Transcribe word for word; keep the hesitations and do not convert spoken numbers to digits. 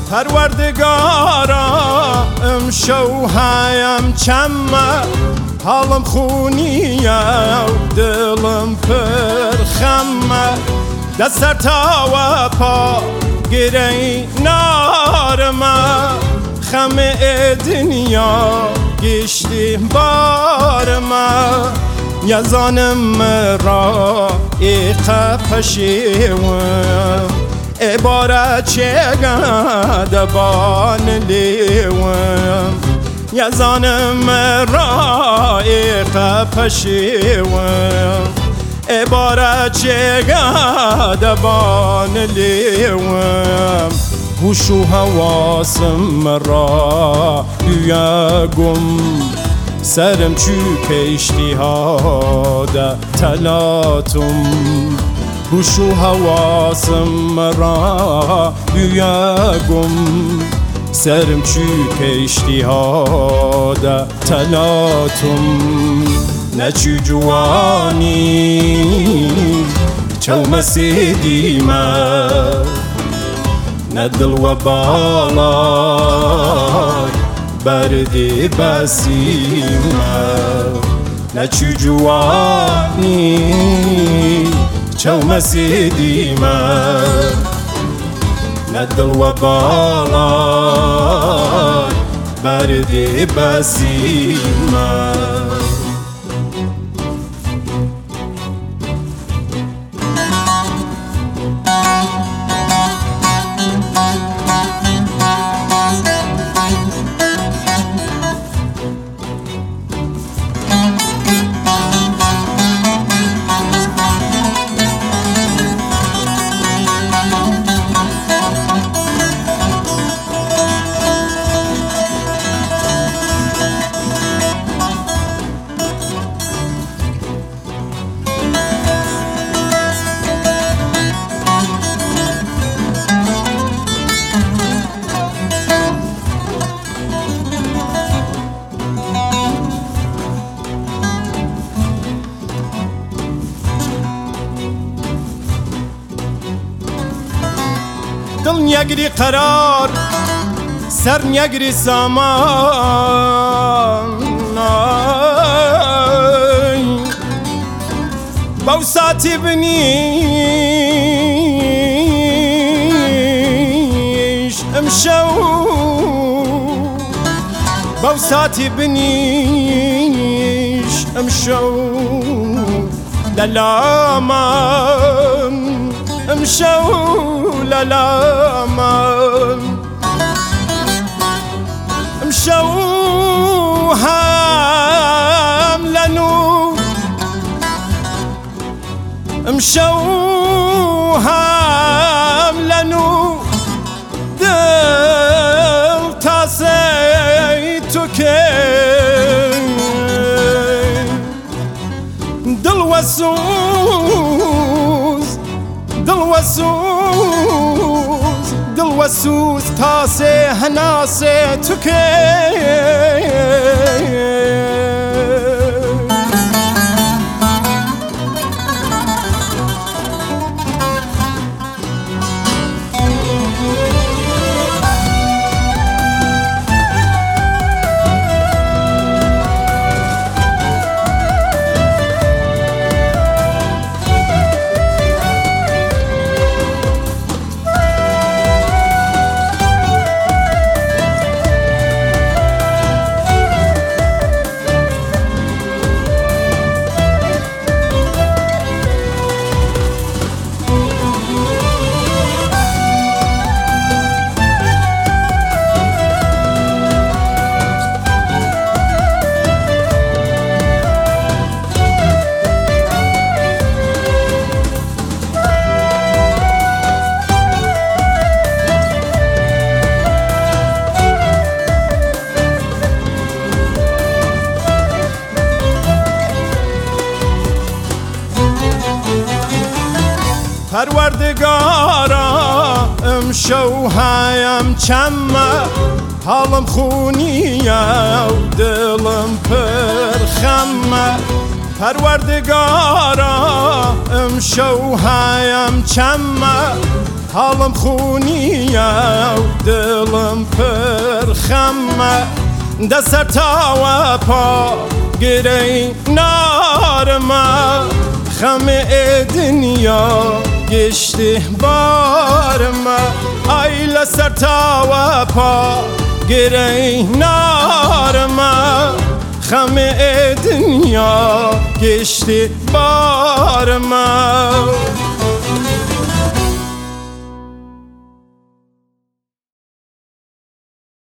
پروردگارا امشو هایم چمه حالم خونیه و دلم پر خمه دستر تا و پا گره نارمه خم دنیا گشتی بارمه یزانم را ایقه پشیوم عبارت چگه دبان لیوم یزانم را ایقه پشیوم عبارت چگه دبان لیوم هوش و حواسم را یگم سرم چو کشتی ها ده تلاتم هوش و حواسم را یگم سرم چو کشتی ها ده تلاتم نه چو جوانی چو مسیدیمه نه دل و بالای بردی بسیمه نه چو جوانی چو مسیدیمه نه دل و بالای بردی بسیمه دل نگری قرار سر نگری سامان بوساتی بنیش امشو بوساتی بنیش امشو للامان امشو للامان امشو هم لنو امشو هم لنو دل تاسي تو که دل وسوز دل وسوز دل وسوز تاسي هناسي تو که پروردگارا امشو هایم چمه حالم خونیه و دلم پر خمه پروردگارا امشو هایم چمه حالم خونیه و دلم پر خمه دست تا و پا گره نارمه خم دنیا گشته بارمه ای لسر تا و پا گره نارمه خم دنیا گشته بارمه